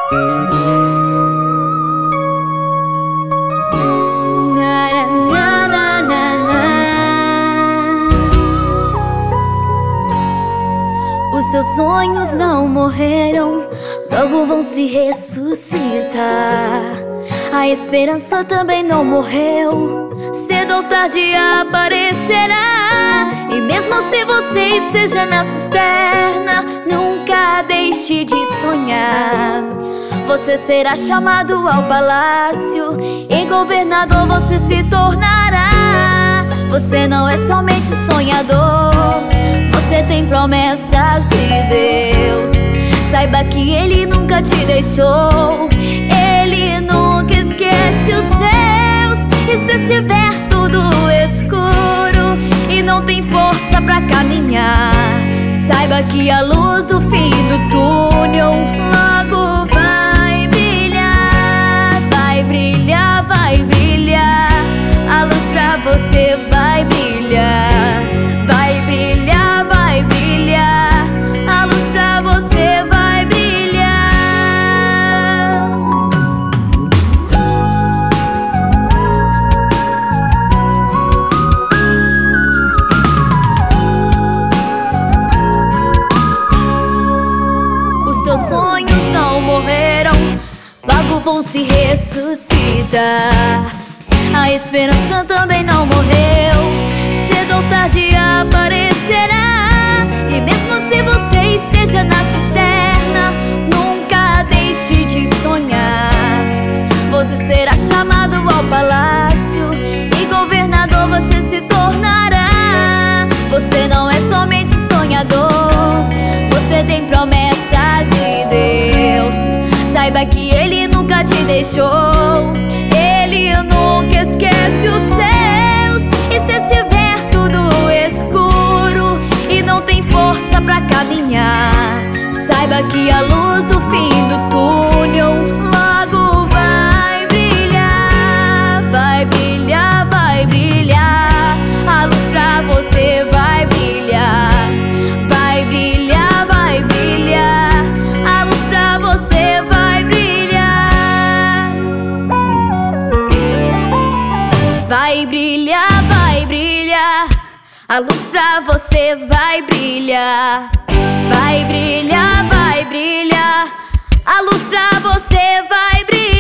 Os teus sonhos não morreram, logo vão se ressuscitar. A esperança também não morreu, cedo ou tarde aparecerá. E mesmo se você esteja na cisterna, nunca deixe de sonhar. Você será chamado ao palácio, e governador você se tornará. Você não é somente sonhador, você tem promessas de Deus. Saiba que Ele nunca te deixou, Ele nunca esquece os seus. E se estiver tudo escuro e não tem força pra caminhar, saiba que a luz do fim do túnel logo vai brilhar. Vai brilhar, vai brilhar, a luz pra você vai brilhar. Vai brilhar, vai brilhar, a luz pra você vai brilhar. Os teus sonhos não morreram, logo vão se ressuscitar. A esperança também não morreu, cedo ou tarde aparecerá. E mesmo se você esteja na cisterna, nunca deixe de sonhar. Você será chamado ao palácio, e governador você se tornará. Você não é somente sonhador, você tem promessas de Deus. Saiba que Ele nunca te deixou, Ele nunca esquece os seus. E se estiver tudo escuro e não tem força pra caminhar, saiba que a luz do fim do túnel logo vai brilhar. Vai brilhar, vai brilhar, a luz pra você vai brilhar. Vai brilhar, vai brilhar, a luz pra você vai brilhar. Vai brilhar, vai brilhar, a luz pra você vai brilhar. Vai brilhar, vai brilhar, a luz pra você vai brilhar.